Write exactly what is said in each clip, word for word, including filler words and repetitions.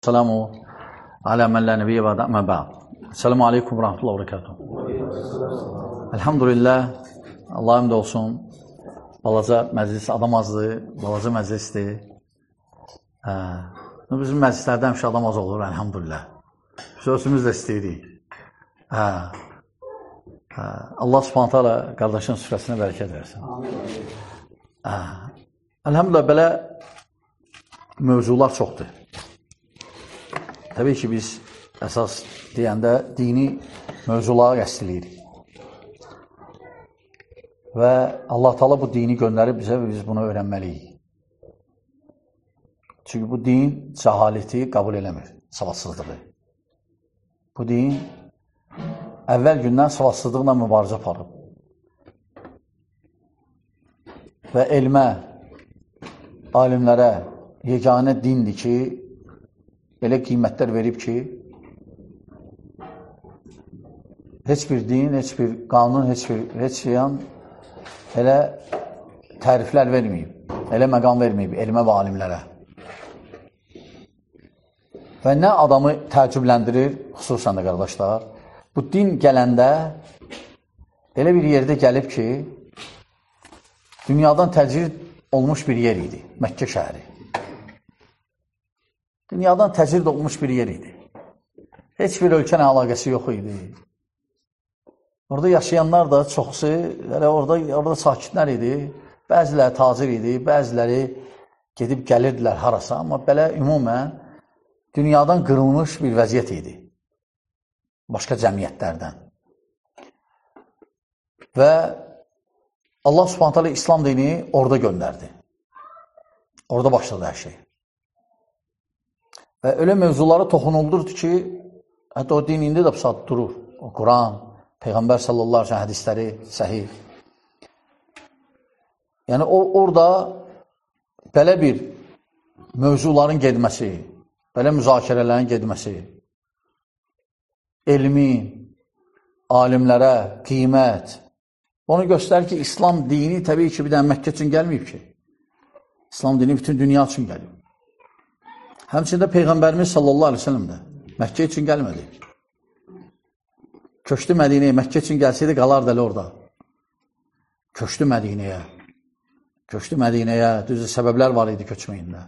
Selamu ala men la nebiyyə və əmmə bə'd. Selamu aleykum və rahmetullahi və bərəkatuhu. Elhamdülillah, Allah həmd olsun. Balaca məclis adam azdır, balaca məclisdir. Hə. Bizim məclislərdə həmişə adam az olur, elhamdülillah. Biz özümüz də istəyirik. Hə. Hə. Allah subhanət hələ qardaşın süfrəsinə bərəkət versin. Hə. Elhamdülillah, belə mövzular çoxdur. Təbii ki, biz əsas deyəndə dini mövzulara qəsd edirik. Və Allah Teala bu dini göndərib bizə və biz bunu öyrənməliyik. Çünki bu din cəhaləti qəbul eləmir, savadsızlığı. Bu din əvvəl gündən savadsızlıqla mübarizə aparıb. Və elmə, alimlərə yeganə dindir ki, elə qiymətlər verib ki, heç bir din, heç bir qanun, heç bir heç yan elə təriflər verməyib, elə məqam verməyib elmə və alimlərə. Və nə adamı təəccübləndirir, xüsusən də qardaşlar, bu din gələndə elə bir yerdə gəlib ki, dünyadan təcrid olmuş bir yer idi, Məkkə şəhəri. Dünyadan təcrid olmuş bir yer idi. Heç bir ölkənə əlaqəsi yox idi. Orada yaşayanlar da çoxsu, orada, orada sakitlər idi. Bəziləri tacir idi, bəziləri gedib gəlirdilər harasa. Amma belə ümumən dünyadan qırılmış bir vəziyyət idi. Başqa cəmiyyətlərdən. Və Allah Subhanahu taala İslam dini orada göndərdi. Orada başladı hər şey. Və elə mövzulara toxunuldurdu ki, hətta o din indi də bu saat durur. O Quran, Peyğəmbər sallallahu aleyhi ve sellem hədisləri, səhih. Yəni, o, orada belə bir mövzuların gedməsi, belə müzakirələrin gedməsi, elmin, alimlərə, qiymət, onu göstərir ki, İslam dini təbii ki, bir dənə Məkkə üçün gəlməyib ki. İslam dini bütün dünya üçün gəlib. Həmçində Peyğəmbərimiz sallallahu aleyhi ve sellem də Məkkə üçün gəlmədi. Köçdü Mədinəyə, Məkkə üçün gəlsəydi, qalardı elə orada. Köçdü Mədinəyə. Köçdü Mədinəyə, düzdür, səbəblər var idi köçməyində.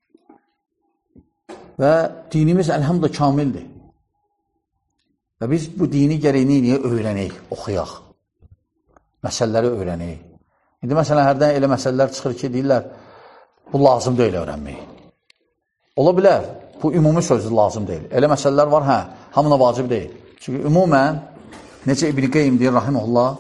Və dinimiz əlhamdülillah kamildir. Və biz bu dini gərəyini niyə öyrənək, oxuyaq. Məsələləri öyrənək. İndi məsələn, hərdən elə məsələlər çıxır ki, deyirlər, bu lazım deyil öyrənmək. Ola bilər, bu ümumi sözdür, lazım deyil. Elə məsələlər var, hə, hamına vacib deyil. Çünki ümumən, necə İbn Qeym deyir, rahiməhullah,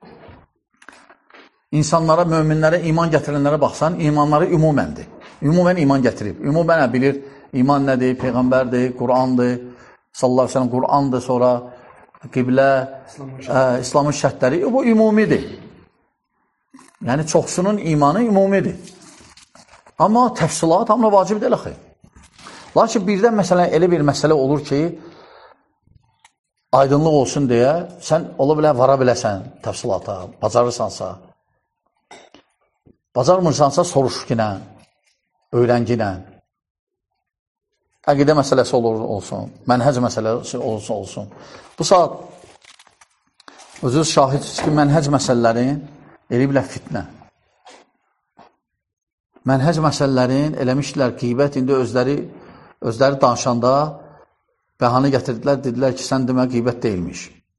insanlara, möminlərə, iman gətirənlərə baxsan, imanları ümuməndir. Ümumən iman gətirib. Ümumən nə bilir, iman nədir, Peyğəmbərdir, Qurandır, sallallahu aleyhi ve sellem, Qurandır, sonra qiblə, ə, İslamın şərtləri, bu ümumidir. Yəni, çoxsunun imanı ümumidir. Amma təfsilat hamına vacib deyil, axı. Lakin birdən məsələn elə bir məsələ olur ki, aydınlıq olsun deyə, sən ola bilər, vara biləsən təfsilata, bacarırsansa, bacarmırsansa soruşqinə, öyrənginə, əqidə məsələsi olur olsun, mənhəc məsələsi olsun olsun. Bu saat özünüz şahidsiniz ki, mənhəc məsələlərin eliblər fitnə. Mənhəc məsələlərin eləmişdilər qeybət, indi özləri özləri danışanda bəhanə gətirdilər, dedilər ki, sən demə qeybət deyilmiş.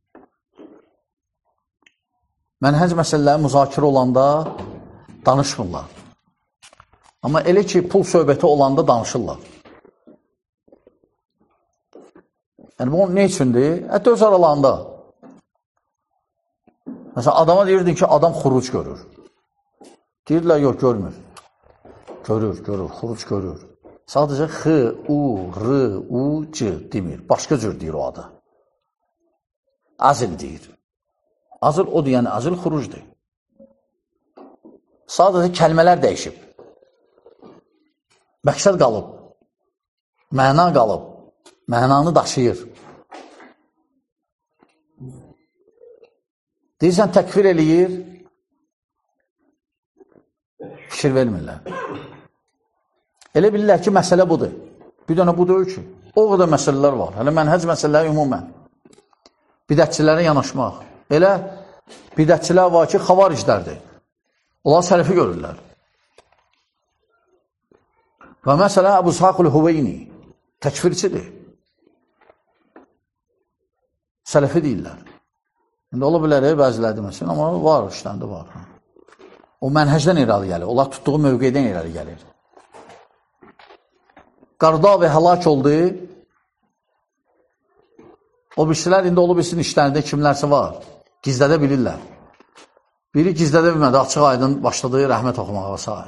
Mənhəc məsələləri müzakirə olanda danışmırlar. Amma elə ki, pul söhbəti olanda danışırlar. Yəni, bu ne üçündür? Hətta öz aralarında. Məsələn, adama deyirdin ki, adam xuruc görür. Deyirlər, yox, görmür. Görür, görür, xuruc görür. Sadəcə x, u, r, u, c demir. Başqa cür deyir o adı. Azil deyir. Azil o deyəni, azil xurucdur. Sadəcə kəlmələr dəyişib. Məqsəd qalıb. Məna qalıb. Mənanı daşıyır. Deyirsən, təkfir eləyir, fikir vermirlər. Elə bilirlər ki, məsələ budur. Bir dənə bu deyil ki. O qədər məsələlər var. Hələ mənhəc məsələləri ümumən. Bidətçilərə yanaşmaq. Elə bidətçilər var ki, xavariclərdir. Onlar sələfi görürlər. Və məsələn, Əbu İshaq el-Huveyni təkfirçidir. Sələfi deyirlər. İndi ola bilər, bəziləri deməsin, amma var, işləndə var. O mənhəcdən irəli gəlir, onlar tutduğu mövqeydən irəli gəlir. Qardavi həlak oldu, o birçilər indi olub bilsin işlərində kimlərsə var, gizlədə bilirlər. Biri gizlədə bilmədi, açıq aydın başladı rəhmət oxumağa və s.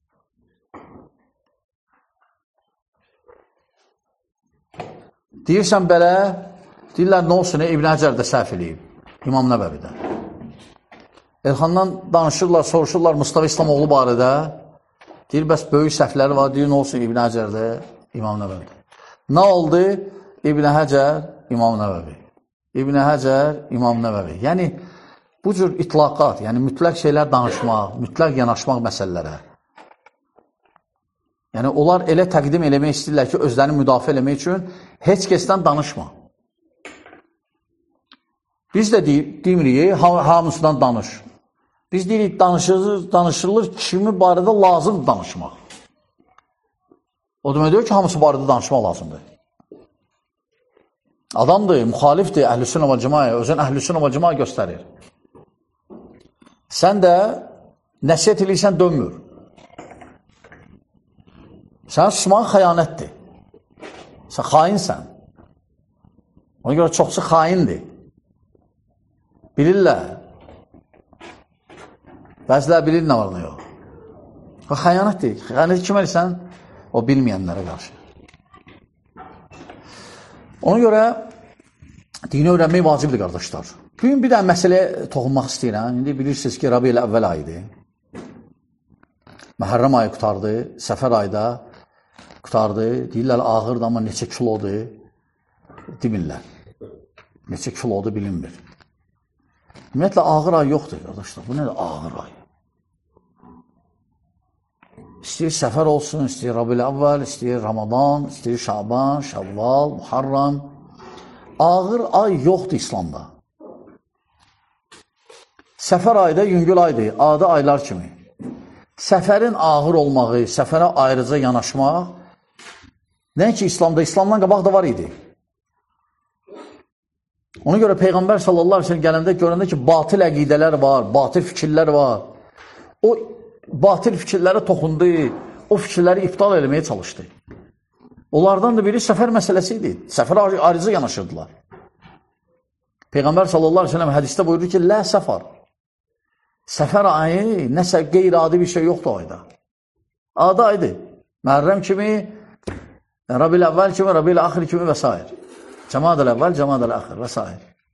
Deyirsən belə, deyirlər nə olsun, İbn Həcər də səhv eləyib, İmam Nəvəvidə. Elxandan danışırlar, soruşurlar Mustafa İslamoğlu barədə, deyir, bəs böyük səhvləri var, deyir, nə olsun İbn Həcərdə, İmam Nəvəvidə. Nə oldu? İbn Həcər, İmam Nəvəvi. İbn Həcər, İmam Nəvəvi. Yəni, bu cür itlaqat, yəni mütləq şeylər danışmaq, mütləq yanaşmaq məsələlərə. Yəni, onlar elə təqdim eləmək istəyirlər ki, özlərini müdafiə eləmək üçün heç kəsdən danışma. Biz də demirik, hamısından danış. Biz deyirik, danışılır, danışılır kimi barədə lazım danışmaq. O demək deyir ki, hamısı barədə danışmaq lazımdır. Adamdır, müxalifdir əhlüsünnə və cəmaə, özün əhlüsünnə və cəmaə göstərir. Sən də nəsiyyət eləyirsən, dönmür. Sən susmaq xəyanətdir. Sən xainsən. Ona görə çoxsu xaindir. Bilirlər. Bəzilər bilir nə var, nə yox. O xəyanətdir. Xəyanəti kim eləyirsən? O bilməyənlərə qarşı. Ona görə dini öyrənmək vacibdir, qardaşlar. Bugün bir də məsələyə toxunmaq istəyirəm. İndi bilirsiniz ki, Rabi'l əvvəl ayıdır. Məhərrəm ayı qutardı, Səfər ayda qutardı. Deyirlər, ağırdır, amma neçə kilodur? Demirlər. Neçə kilodur, bilinmir. Ümumiyyətlə, ağır ay yoxdur, qardaşlar. Bu nədir? Ağır ay. İstəyir Səfər olsun, istəyir Rabi'l əvvəl, istəyir Ramadan, istəyir Şaban, Şəvval, Muharram. Ağır ay yoxdur İslamda. Səfər ayda yüngül aydır, adi aylar kimi. Səfərin ağır olmağı, səfərə ayrıca yanaşmaq, nə ki İslamda, İslamdan qabaq da var idi. Ona görə Peyğəmbər sallallahu aleyhi ve sellem gələndə görəndə ki, batil əqidələr var, batil fikirlər var. O batil fikirlərə toxundu, o fikirləri iptal eləməyə çalışdı. Onlardan da biri səfər məsələsi idi. Səfərə ayrıca yanaşırdılar. Peyğəmbər sallallahu aleyhi ve sellem hədisdə buyurdu ki, lə səfər. Səfər ayı, nəsə qeyri-adi bir şey yoxdur ayda. Adi aydır. Məhərrəm kimi, Rabi'l əvvəl kimi, Rabi'l axir kimi və s. Cəmadəl əvvəl, cəmadəl axir və s.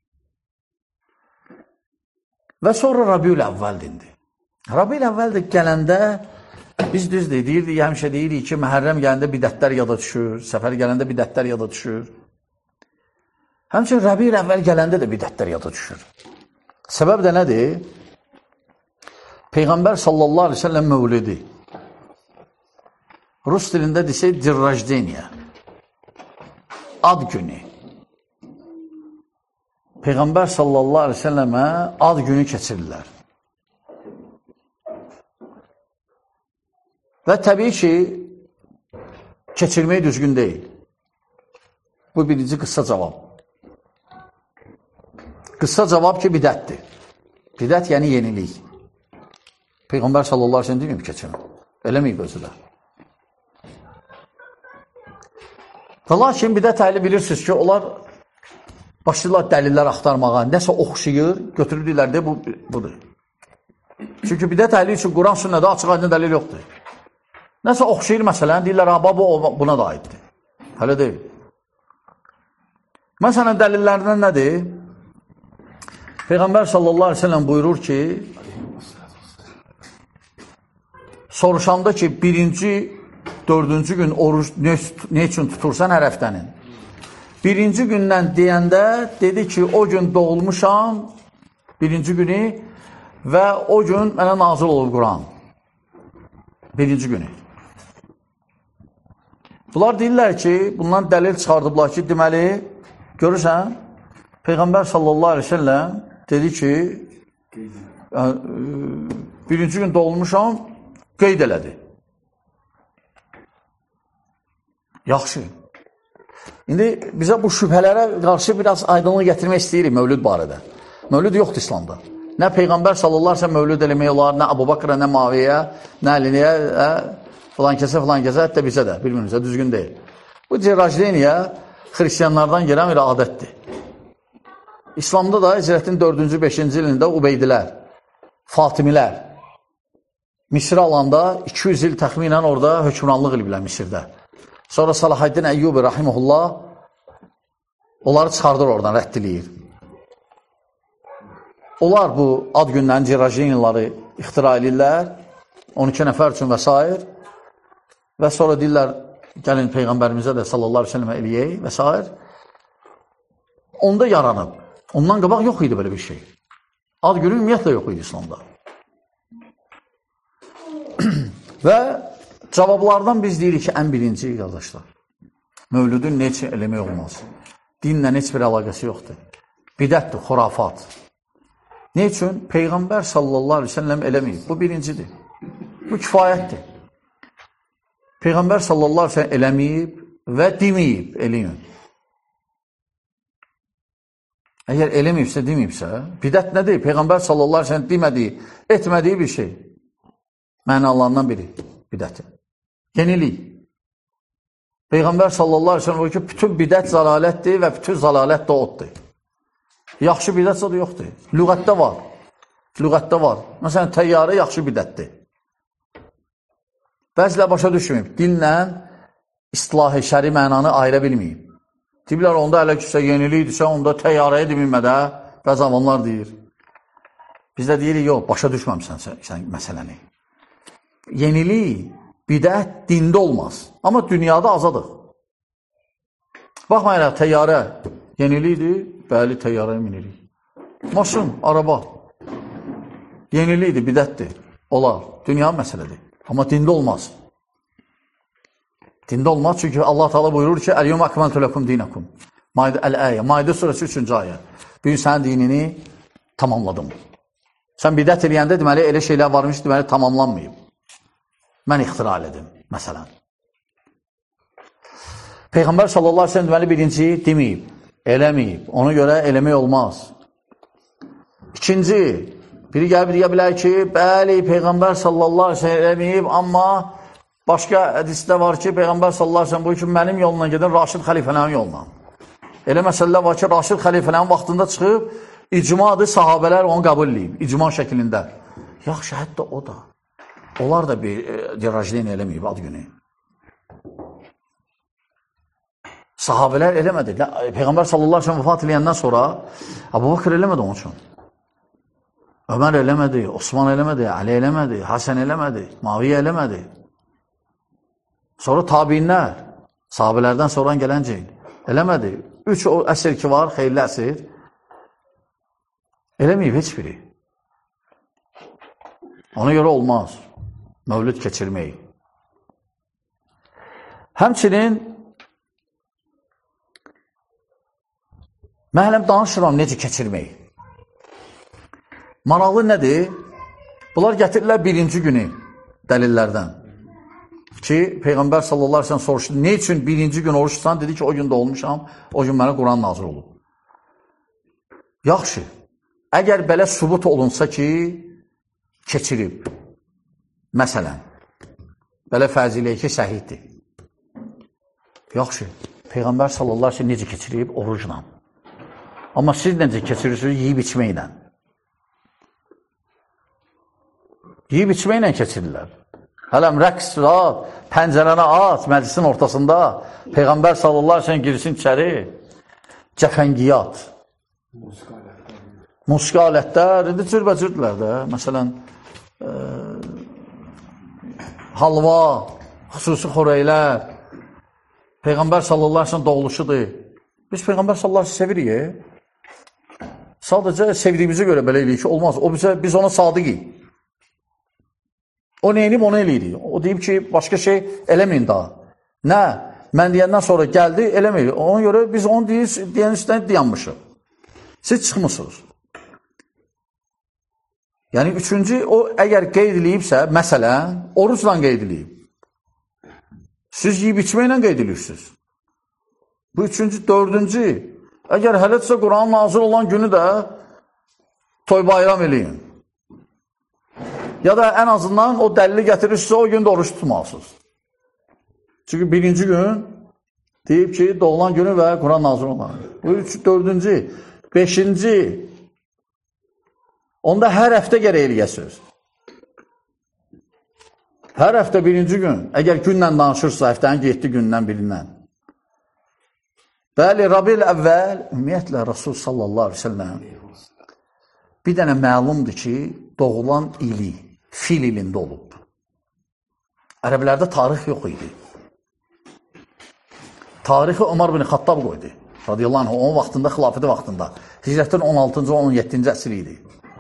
Və sonra Rabi'l əvvəl dindi. Rabi'l əvvəl də gələndə, biz düzdür, deyirdik, həmişə deyirik ki, Məhərrəm gələndə bidətlər yada düşür, Səfər gələndə bidətlər yada düşür. Həmçin Rabi'l əvvəl gələndə də bidətlər yada düşür. Səbəb də nədir? Peyğəmbər sallallahu aleyhi ve sellem mövlidi. Rus dilində desə, dirrajdeniya. Ad günü. Peyğəmbər sallallahu aleyhi ve sellemə ad günü keçirirlər. Və təbii ki, keçirmək düzgün deyil. Bu birinci qısa cavab. Qısa cavab ki, bidətdir. Bidət yəni yenilik. Peyğəmbər sallallahu aleyhi ve sellem deməyib keçirin. Eləməyib özü də. Və lakin bidət əhli bilirsiniz ki, onlar başlayırlar dəlillər axtarmağa, nəsə oxşayır, götürürlər də bu, budur. Çünki bidət əhli üçün Quran sünnədə açıq aydın dəlil yoxdur. Nəsə oxşayır məsələn, deyirlər, ha, bu buna da aiddir. Hələ deyil. Məsələn, dəlillərindən nədir? Peyğəmbər sallallahu aleyhi ve sellem buyurur ki, soruşanda ki, birinci, dördüncü gün oruç ne, ne üçün tutursan hər həftənin? Birinci gündən deyəndə dedi ki, o gün doğulmuşam, birinci günü və o gün mənə nazil olur Quran. Birinci günü. Bunlar deyirlər ki, bundan dəlil çıxardıblar ki, deməli, görürsən, Peyğəmbər sallallahu aleyhi ve sellem dedi ki, birinci gün doğulmuşam, qeyd elədi. Yaxşı. İndi bizə bu şübhələrə qarşı biraz aydınlıq gətirmək istəyirik Mövlüd barədə. Mövlüd yoxdur İslamda. Nə Peyğəmbər sallallahu aleyhi ve sellem Mövlüd eləmək olar, nə Əbu Bakra, nə Maviyə, nə Əliyə, filan kəsə, filan kəsə, hətta bizə də, bilmirinizə, düzgün deyil. Bu Cerrajleniyə xristiyanlardan gələn bir adətdir. İslamda da Hicrətin dördüncü, beşinci ilində Ubeydilər, Fatimilər, Misri alanda iki yüz il təxminən orada hökmranlıq ediblər Misirdə. Sonra Salahaddin Əyyubi rahimehullah onları çıxardır oradan, rədd eləyir. Onlar bu ad günlərin Cerrajleniləri ixtira edirlər, on iki nəfər üçün və s. Və sonra deyirlər, gəlin Peyğəmbərimizə də sallallahu aleyhi ve sellem eləyək və s. Onda yaranıb. Ondan qabaq yox idi belə bir şey. Ad günü ümumiyyətlə yox idi İslamda. Və cavablardan biz deyirik ki, ən birinci, qardaşlar, Mövlüdün nə üçün eləmək olmaz? Dinlə heç bir əlaqəsi yoxdur. Bidətdir, xurafat. Nə üçün? Peyğəmbər sallallahu aleyhi ve sellem eləməyib. Bu birincidir. Bu kifayətdir. Peyğəmbər sallallahu aleyhi ve sellem eləməyib və deməyib, eləyin. Əgər eləməyibsə, deməyibsə, bidət nədir? Peyğəmbər sallallahu aleyhi ve sellem demədiyi, etmədiyi bir şey. Mənalarından biri, bidəti. Yenilik. Peyğəmbər sallallahu aleyhi ve sellem o ki, bütün bidət zəlalətdir və bütün zəlalət də oddur. Yaxşı bidətsə də yoxdur. Lüğətdə var. Lüğətdə var. Məsələn, təyyarə yaxşı bidətdir. Bəzilə başa düşməyib. Dinlə istilahi şəri mənanı ayıra bilməyib. Deyirlər, onda hələ ki, yenilikdirsə, onda təyyarəyə demirmədə, bəzi avanlar deyir. Biz də deyirik, yox, başa düşməmsən sən məsələni. Yenilik, bidət dində olmaz. Amma dünyada azadıq. Baxmayaraq, təyyarə yenilikdir, bəli, təyyarəyə minirik. Maşın, araba yenilikdir, bidətdir, olar, dünya məsələdir. Amma dində olmaz. Dində olmaz, çünki Allah Teala buyurur ki, Əl-yum akmaltu lekum dinakum. Əl-əyə, Maidə surəsi üçüncü ayə. Bugün sənin dinini tamamladım. Sən bidət eləyəndə, deməli, elə şeylər varmış, deməli, tamamlanmayıb. Mən ixtira elədim, məsələn. Peyğəmbər sallallahu aleyhi ve sellem deməli, birinci deməyib, eləməyib. Ona görə eləmək olmaz. İkinci, biri gəlib deyə bilər ki, bəli, Peyğəmbər sallallahu aleyhi ve sellem eləməyib, amma başqa hədisdə var ki, Peyğəmbər sallallahu aleyhi ve sellem bu üçün mənim yolundan gedən Raşid xəlifələrin yolundan. Elə məsələlər var ki, Raşid xəlifələrin vaxtında çıxıb, icmadır, sahabələr onu qəbul edib, icma şəklində. Yaxşı, hətta o da. Onlar da bir Cerrajleni eləməyib ad günü. Sahabələr eləmədi. Peyğəmbər sallallahu aleyhi ve sellem vəfat eləyəndən sonra Əbu Bakr eləmədi onun üçün. Ömər eləmədi, Osman eləmədi, Ali eləmədi, Hasən eləmədi, Maviyə eləmədi. Sonra tabinlər, sahabələrdən sonra gələn ceyn, eləmədi. Üç o əsr ki var, xeyirli əsr, eləməyib heç biri. Ona görə olmaz, mövlüd keçirmək. Həmçinin, mən hələm danışıram necə keçirmək. Maraqlı nədir? Bunlar gətirirlər birinci günü dəlillərdən. Ki, Peyğəmbər sallallahu aleyhi ve sellem soruşdu, ne üçün birinci gün oruç tutan? Dedi ki, o gün doğulmuşam, o gün mənə Quran nazır olub. Yaxşı, əgər belə sübut olunsa ki, keçirib, məsələn, belə fəziləyək ki, səhiddir. Yaxşı, Peyğəmbər sallallahu aleyhi ve sellem necə keçirib? Orucla. Amma siz necə keçirirsiniz? Yiyib içməklə. Yiyib içməklə keçirirlər. Hələm rəqs at, pəncərəni at, məclisin ortasında, Peyğəmbər sallallahu aleyhi ve sellem girsin içəri, cəfəngiyat, musiqi alətlər, indi cürbəcürdülər də, məsələn, e, halva, xüsusi xoreylər, Peyğəmbər sallallahu aleyhi ve sellem doğuluşudur. Biz Peyğəmbər sallallahu aleyhi ve sellem sevirik. Sadəcə sevdiyimizi görə belə eləyik ki, olmaz. O bizə, biz ona sadiqik. O neyinib, onu eləyirik. O deyib ki, başqa şey eləməyin daha. Nə? Mən deyəndən sonra gəldi, eləməyir. Ona görə biz onu deyir, deyən üstdən dayanmışıq. Siz çıxmısınız. Yəni, üçüncü, o əgər qeyd ediliyibsə, məsələn, orucla qeyd ediliyib. Siz yiyib içməklə qeyd edirsiniz. Bu üçüncü, dördüncü, əgər hələtsə Quranın nazil olan günü də toy bayram eləyin. Ya da ən azından o dəlili gətirirsə, o gün də oruç tutmalısınız. Çünki birinci gün deyib ki, doğulan günü və Quran nazil olan. Bu üç, dördüncü, beşinci, onda hər həftə gərək eləyəsiniz. Hər həftə birinci gün, əgər günlə danışırsa, həftənin yeddi gündən birindən. Bəli, Rabi'l əvvəl, ümumiyyətlə, Rasul sallallahu aleyhi ve sellem bir dənə məlumdur ki, doğulan ili, fil ilində olub. Ərəblərdə tarix yox idi. Tarixi Ömər bin Xattab qoydu. Radiyallahu anh, onun vaxtında, xilafəti vaxtında. Hicrətin on altıncı, on yeddinci əsri idi.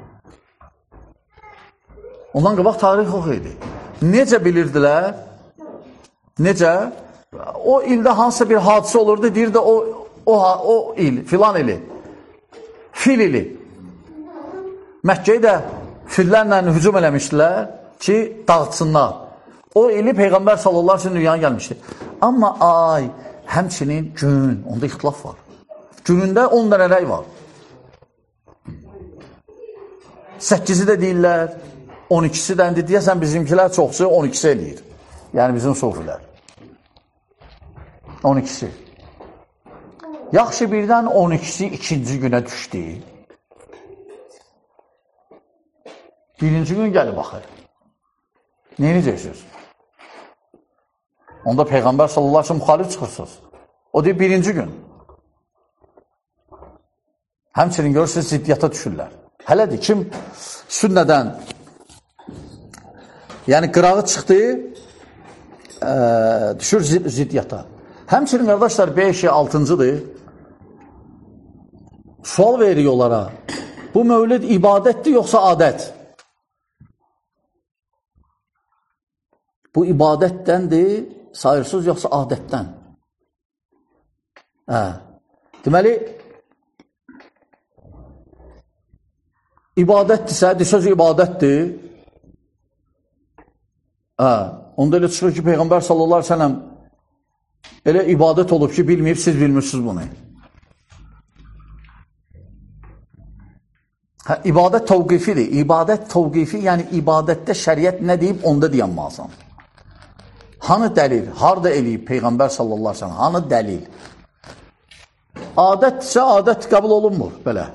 Ondan qabaq tarix yox idi. Necə bilirdilər? Necə? O ildə hansısa bir hadisə olurdu, deyir də o, o, o il, filan ili, fil ili. Məkkəyə də fillərlə hücum eləmişdilər ki, dağıtsınlar. O ili Peyğəmbər sallallahu aleyhi ve sellem dünyaya gəlmişdi. Amma ay, həmçinin gün, onda ixtilaf var. Günündə on dənə rəy var. Səkkizi də deyirlər, on ikisi də deyəsən bizimkilər çoxsu on ikisi eləyir. Yəni bizim sofilər. on ikisi. Yaxşı birdən on ikisi ikinci günə düşdü. Birinci gün gəlib baxır. Neyini deyərsiniz? Onda Peyğəmbər sallallahu aleyhi ve sellem müxalif çıxırsınız. O deyir, birinci gün. Həmçinin görürsünüz, ziddiyyata düşürlər. Hələdir, kim sünnədən, yəni qırağı çıxdı, ə, düşür ziddiyyata. Həmçinin, qardaşlar, beş altıncıdır. Sual veriyor onlara. Bu mövlid ibadətdir, yoxsa adət? Bu ibadətdəndir, sayırsız, yoxsa adətdən? Hə. Deməli, ibadətdirsə, söz ibadətdir. Hə. Onda elə çıxır ki, Peyğəmbər sallallahu aleyhi ve sellem elə ibadət olub ki, bilməyib, siz bilmirsiniz bunu. Hə, ibadət təvqifidir. İbadət təvqifi, yəni ibadətdə şəriət nə deyib, onda deyənməlisən. Hanı dəlil? Harada eləyib Peyğəmbər sallallahu aleyhi ve sellem? Hanı dəlil? Adətdirsə, adət qəbul olunmur, belə.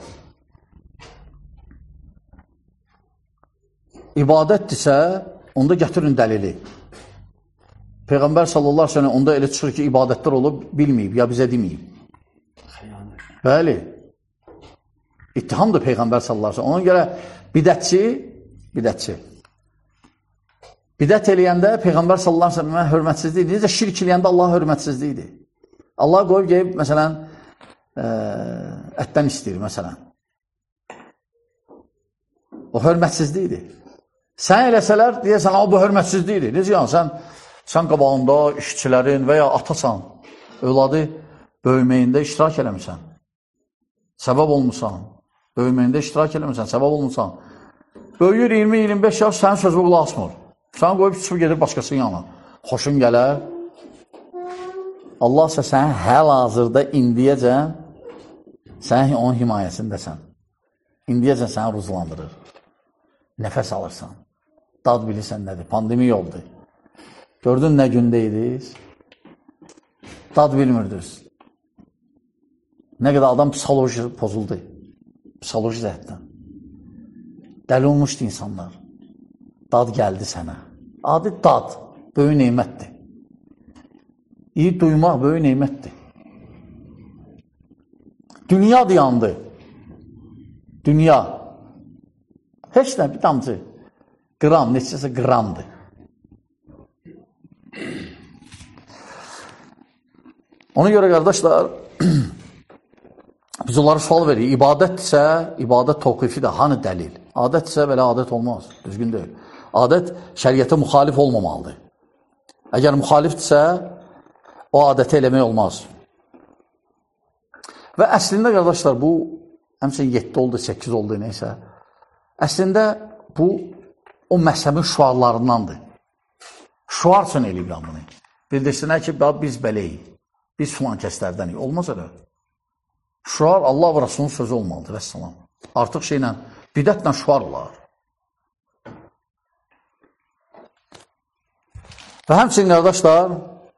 İbadətdirsə, onda gətirin dəlili. Peyğəmbər sallallahu aleyhi ve sellem onda elə çıxır ki, ibadətlər olub, bilməyib, ya bizə deməyib. Bəli. İttihamdır Peyğəmbər sallallahu aleyhi ve sellem. Ona görə bidətçi, bidətçi. Bidət eləyəndə Peyğəmbər sallallahu aleyhi ve sellemə hörmətsizliyidir. Necə şirk eləyəndə Allah hörmətsizliyidir. Allah qoyub gəlib, məsələn, ə, ətdən istəyir, məsələn. O hörmətsizliyidir. Sən eləsələr, deyəsən, o, bu hörmətsizliyidir. Necə yəni, sən, sən qabağında işçilərin və ya atasan, övladı böyüməyində iştirak eləmirsən. Səbəb olmuşsan. Böyüməyində iştirak eləmirsən, səbəb olmuşsan. Böyüyür iyirmi iyirmi beş yaş, sənin sözü qulaq asmır. Sən qoyub çıxıb gedir başqasının yanına. Xoşun gələr. Allah isə sən həl-hazırda indiyəcən sən onun himayəsindəsən. İndiyəcən səni ruzlandırır. Nəfəs alırsan. Dad bilirsən nədir? Pandemiya oldu. Gördün nə gündəydiniz? Dad bilmirdiniz. Nə qədər adam psixoloji pozuldu. Psixoloji zəhətdən. Dəli olmuşdu insanlar. Dad gəldi sənə. Adi dad, böyük neymətdir. İyi duymaq böyük neymətdir. Dünya dayandı. Dünya. Heç nə, bir damcı. Qram, neçəsə qramdır. Ona görə, qardaşlar, biz onlara sual veririk. İbadətdirsə, ibadət təvqifidir. Hanı dəlil? Adətdirsə, belə adət olmaz. Düzgün deyil. Adət şəriətə müxalif olmamalıdır. Əgər müxalifdirsə, o adəti eləmək olmaz. Və əslində, qardaşlar, bu həmçinin yeddi oldu, səkkiz oldu, neysə. Əslində, bu o məhzəbin şuarlarındandır. Şuar üçün eləyiblər bunu. Bildirsinlər ki, biz beləyik, biz filan kəslərdənik. Olmaz elə. Şuar Allah və Rasulun sözü olmalıdır, vəssalam. Artıq şeylə, bidətlə şuar olar. Və həmçinin, qardaşlar,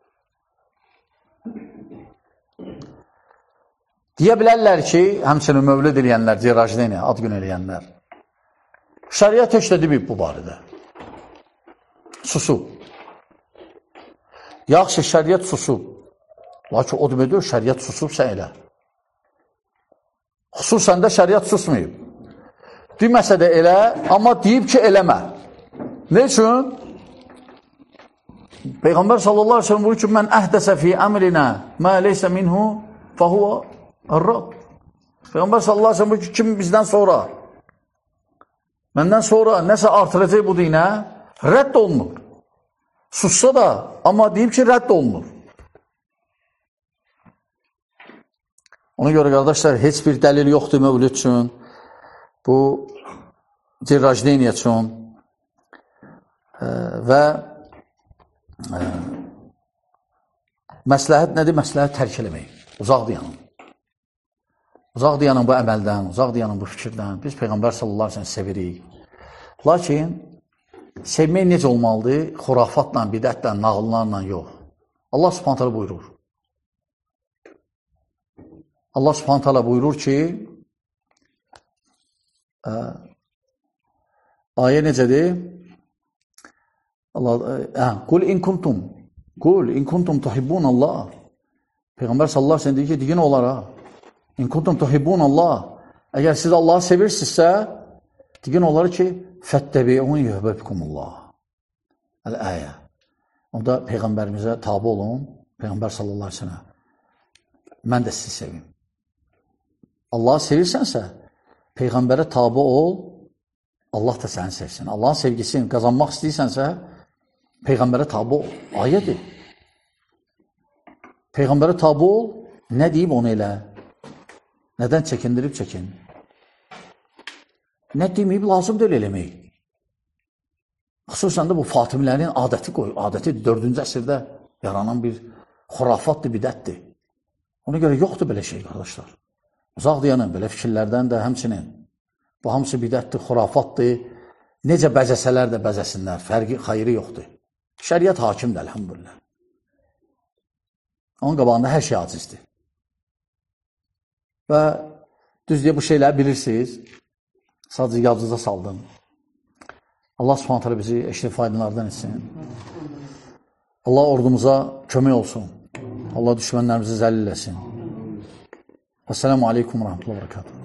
deyə bilərlər ki, həmçinin mövlid eləyənlər, cirajlini, ad gün eləyənlər, şəriət heç də deməyib bu barədə. Susub. Yaxşı, şəriət susub. Lakin o demək deyil, şəriət susub sən elə. Xüsusən də şəriət susmayıb. Deməsə də elə, amma deyib ki, eləmə. Ne üçün? Peyğəmbər sallallahu aleyhi ve sellem buyurur ki, mən əhdəsə fi əmrinə mə leysə minhu fəhuva ər-rad. Peyğəmbər sallallahu aleyhi ve sellem buyurur ki, kim bizdən sonra, məndən sonra nəsə artıracaq bu dinə, rədd olunur. Sussa da, amma deyib ki, rədd olunur. Ona görə, qardaşlar, heç bir dəlil yoxdur mövlüd üçün, bu cirrajdeniya üçün və e, məsləhət nədir? Məsləhət tərk eləmək. Uzaq dayanın. Uzaq dayanın bu əməldən, uzaq dayanın bu fikirdən. Biz Peyğəmbər sallallahu aleyhi ve sellem sevirik. Lakin sevmək necə olmalıdır? Xurafatla, bidətlə, nağıllarla yox. Allah subhanahu teala buyurur. Allah subhanahu teala buyurur ki, ə, ayə necədir? Allah, ə, Qul in kuntum, Qul in kuntum tuhibbun Allah. Peyğəmbər sallallahu aleyhi ve sellem deyir ki, digin onlara, in kuntum tuhibbun Allah. Əgər siz Allahı sevirsinizsə, digin onları ki, fəttəbi'un yuhbibkumullah. Əl-əyə. Onda Peyğəmbərimizə tabi olun, Peyğəmbər sallallahu aleyhi ve sellem. Mən də sizi sevim. Allahı sevirsənsə, Peyğəmbərə tabi ol, Allah da səni sevsin. Allahın sevgisini qazanmaq istəyirsənsə, Peyğəmbərə tabi ol. Ayədir. Peyğəmbərə tabi ol, nə deyib onu elə? Nədən çəkindirib çəkin? Nə deməyib, lazım deyil eləmək. Xüsusən də bu Fatimilərin adəti qoy, adəti dördüncü əsrdə yaranan bir xurafatdır, bidətdir. Ona görə yoxdur belə şey, qardaşlar. Uzaq dayanın, belə fikirlərdən də həmçinin. Bu hamısı bidətdir, xurafatdır. Necə bəzəsələr də bəzəsinlər, fərqi, xayri yoxdur. Şəriət hakimdir, əlhamdülillah. Onun qabağında hər şey acizdir. Və düz deyə bu şeyləri bilirsiniz. Sadəcə yadınıza saldım. Allah subhanahu teala bizi eşrif aydınlardan etsin. Allah ordumuza kömək olsun. Allah düşmənlərimizi zəlil eləsin. Esselamu aleykum və rəhmətullahi və bərəkatuhu.